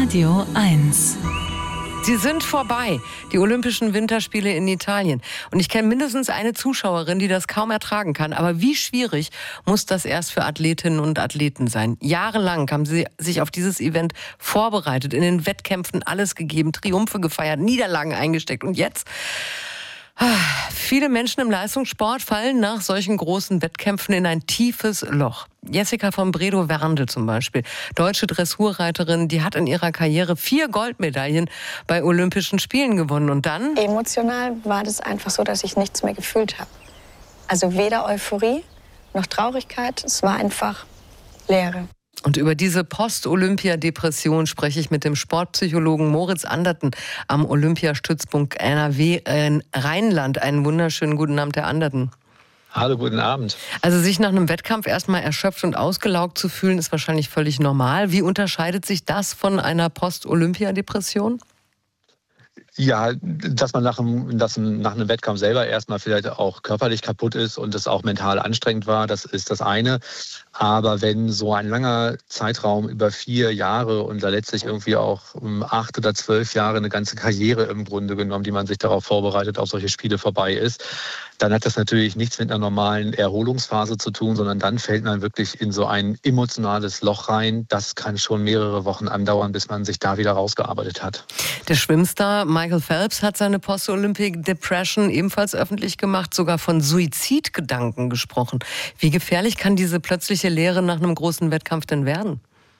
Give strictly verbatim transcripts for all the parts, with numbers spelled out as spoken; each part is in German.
Radio eins. Sie sind vorbei, die Olympischen Winterspiele in Italien. Und ich kenne mindestens eine Zuschauerin, die das kaum ertragen kann. Aber wie schwierig muss das erst für Athletinnen und Athleten sein? Jahrelang haben sie sich auf dieses Event vorbereitet, in den Wettkämpfen alles gegeben, Triumphe gefeiert, Niederlagen eingesteckt. Und jetzt... Viele Menschen im Leistungssport fallen nach solchen großen Wettkämpfen in ein tiefes Loch. Jessica von Bredow-Wernde zum Beispiel, deutsche Dressurreiterin, die hat in ihrer Karriere vier Goldmedaillen bei Olympischen Spielen gewonnen. Und dann? Emotional war das einfach so, dass ich nichts mehr gefühlt habe. Also weder Euphorie noch Traurigkeit, es war einfach Leere. Und über diese Post-Olympia-Depression spreche ich mit dem Sportpsychologen Moritz Anderten am Olympiastützpunkt N R W in Rheinland. Einen wunderschönen guten Abend, Herr Anderten. Hallo, guten Abend. Also sich nach einem Wettkampf erstmal erschöpft und ausgelaugt zu fühlen, ist wahrscheinlich völlig normal. Wie unterscheidet sich das von einer Post-Olympia-Depression? Ja, dass man nach einem, dass nach einem Wettkampf selber erstmal vielleicht auch körperlich kaputt ist und es auch mental anstrengend war, das ist das eine. Aber wenn so ein langer Zeitraum über vier Jahre und da letztlich irgendwie auch acht oder zwölf Jahre eine ganze Karriere im Grunde genommen, die man sich darauf vorbereitet, auf solche Spiele vorbei ist, dann hat das natürlich nichts mit einer normalen Erholungsphase zu tun, sondern dann fällt man wirklich in so ein emotionales Loch rein. Das kann schon mehrere Wochen andauern, bis man sich da wieder rausgearbeitet hat. Der Schwimmstar Michael Phelps hat seine Post-Olympic Depression ebenfalls öffentlich gemacht, sogar von Suizidgedanken gesprochen. Wie gefährlich kann diese plötzliche Leere nach einem großen Wettkampf denn werden?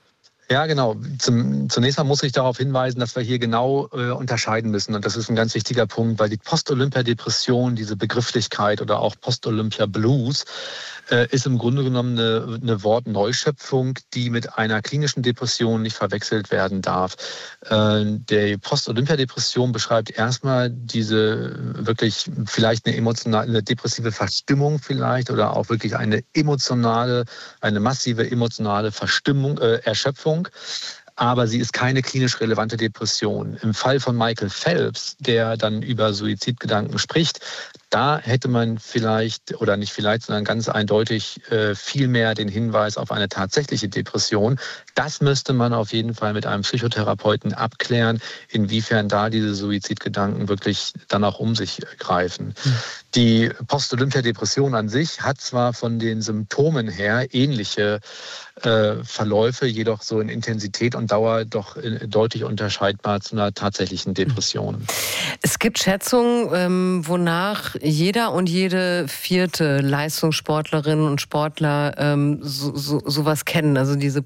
Ja, genau. Zum, zunächst mal muss ich darauf hinweisen, dass wir hier genau äh, unterscheiden müssen. Und das ist ein ganz wichtiger Punkt, weil die Post-Olympia-Depression, diese Begrifflichkeit oder auch Post-Olympia-Blues, äh, ist im Grunde genommen eine, eine Wortneuschöpfung, die mit einer klinischen Depression nicht verwechselt werden darf. Äh, die Post-Olympia-Depression beschreibt erstmal diese wirklich vielleicht eine emotionale, eine depressive Verstimmung vielleicht oder auch wirklich eine emotionale, eine massive emotionale Verstimmung, äh, Erschöpfung. Aber sie ist keine klinisch relevante Depression. Im Fall von Michael Phelps, der dann über Suizidgedanken spricht, da hätte man vielleicht, oder nicht vielleicht, sondern ganz eindeutig äh, viel mehr den Hinweis auf eine tatsächliche Depression. Das müsste man auf jeden Fall mit einem Psychotherapeuten abklären, inwiefern da diese Suizidgedanken wirklich dann auch um sich greifen. Mhm. Die Post-Olympia-Depression an sich hat zwar von den Symptomen her ähnliche äh, Verläufe, jedoch so in Intensität und Dauer doch äh, deutlich unterscheidbar zu einer tatsächlichen Depression. Es gibt Schätzungen, ähm, wonach jeder und jede vierte Leistungssportlerin und Sportler ähm, so, so, sowas kennen, also diese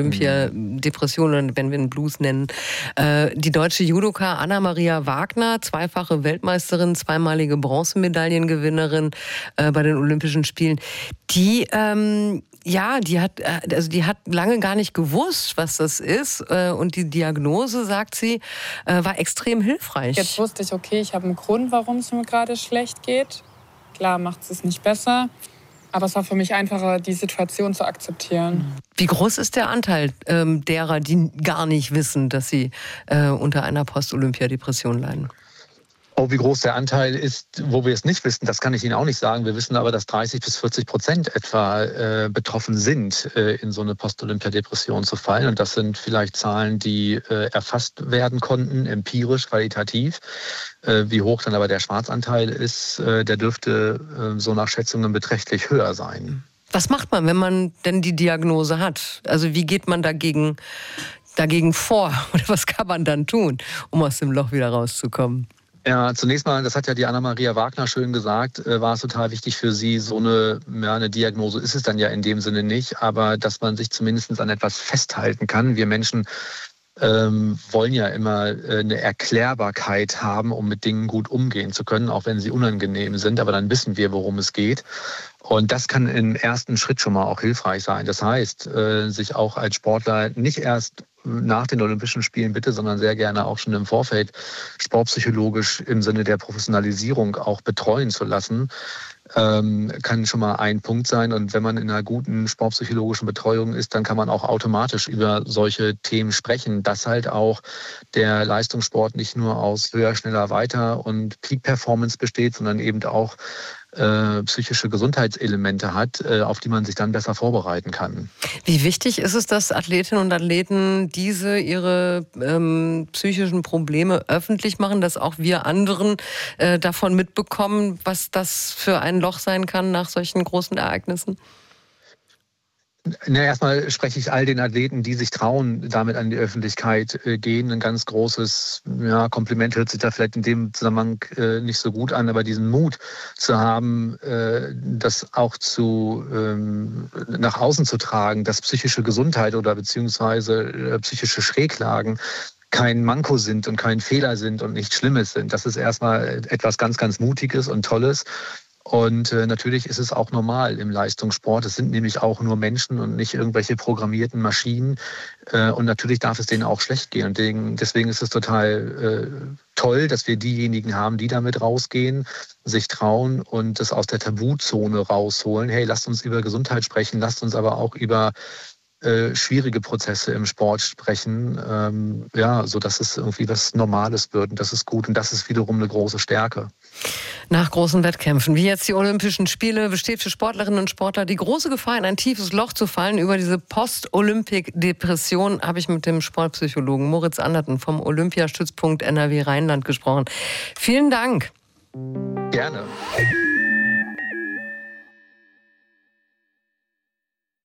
Post-Olympia-Depression, wenn wir einen Blues nennen. Äh, die deutsche Judoka Anna-Maria Wagner, zweifache Weltmeisterin, zweimalige Bronzemedaillengewinnerin äh, bei den Olympischen Spielen, die ähm, ja, die hat, also die hat lange gar nicht gewusst, was das ist. Und die Diagnose, sagt sie, war extrem hilfreich. Jetzt wusste ich, okay, ich habe einen Grund, warum es mir gerade schlecht geht. Klar macht es nicht besser, aber es war für mich einfacher, die Situation zu akzeptieren. Wie groß ist der Anteil ähm, derer, die gar nicht wissen, dass sie äh, unter einer Post-Olympia-Depression leiden? Oh, wie groß der Anteil ist, wo wir es nicht wissen, das kann ich Ihnen auch nicht sagen. Wir wissen aber, dass dreißig bis vierzig Prozent etwa äh, betroffen sind, äh, in so eine Post-Olympia-Depression zu fallen. Und das sind vielleicht Zahlen, die äh, erfasst werden konnten, empirisch, qualitativ. Äh, wie hoch dann aber der Schwarzanteil ist, äh, der dürfte äh, so nach Schätzungen beträchtlich höher sein. Was macht man, wenn man denn die Diagnose hat? Also wie geht man dagegen, dagegen vor? Oder was kann man dann tun, um aus dem Loch wieder rauszukommen? Ja, zunächst mal, das hat ja die Anna-Maria Wagner schön gesagt, äh, war es total wichtig für sie, so eine, ja, eine Diagnose ist es dann ja in dem Sinne nicht, aber dass man sich zumindest an etwas festhalten kann. Wir Menschen ähm, wollen ja immer äh, eine Erklärbarkeit haben, um mit Dingen gut umgehen zu können, auch wenn sie unangenehm sind, aber dann wissen wir, worum es geht. Und das kann im ersten Schritt schon mal auch hilfreich sein. Das heißt, äh, sich auch als Sportler nicht erst nach den Olympischen Spielen bitte, sondern sehr gerne auch schon im Vorfeld sportpsychologisch im Sinne der Professionalisierung auch betreuen zu lassen, ähm, kann schon mal ein Punkt sein. Und wenn man in einer guten sportpsychologischen Betreuung ist, dann kann man auch automatisch über solche Themen sprechen, dass halt auch der Leistungssport nicht nur aus höher, schneller, weiter und Peak-Performance besteht, sondern eben auch äh, psychische Gesundheitselemente hat, äh, auf die man sich dann besser vorbereiten kann. Wie wichtig ist es, dass Athletinnen und Athleten diese ihre ähm, psychischen Probleme öffentlich machen, dass auch wir anderen äh, davon mitbekommen, was das für ein Loch sein kann nach solchen großen Ereignissen? Na, erstmal spreche ich all den Athleten, die sich trauen, damit an die Öffentlichkeit äh, gehen. Ein ganz großes ja, Kompliment hört sich da vielleicht in dem Zusammenhang äh, nicht so gut an, aber diesen Mut zu haben, äh, das auch zu, ähm, nach außen zu tragen, dass psychische Gesundheit oder beziehungsweise äh, psychische Schräglagen kein Manko sind und kein Fehler sind und nichts Schlimmes sind. Das ist erstmal etwas ganz, ganz Mutiges und Tolles. Und äh, natürlich ist es auch normal im Leistungssport. Es sind nämlich auch nur Menschen und nicht irgendwelche programmierten Maschinen. Äh, und natürlich darf es denen auch schlecht gehen. Und deswegen, deswegen ist es total äh, toll, dass wir diejenigen haben, die damit rausgehen, sich trauen und das aus der Tabuzone rausholen. Hey, lasst uns über Gesundheit sprechen, lasst uns aber auch über Äh, schwierige Prozesse im Sport sprechen, ähm, ja, so dass es irgendwie was Normales wird und das ist gut und das ist wiederum eine große Stärke. Nach großen Wettkämpfen, wie jetzt die Olympischen Spiele, besteht für Sportlerinnen und Sportler die große Gefahr, in ein tiefes Loch zu fallen. Über diese Post-Olympic-Depression habe ich mit dem Sportpsychologen Moritz Anderten vom Olympiastützpunkt N R W Rheinland gesprochen. Vielen Dank. Gerne.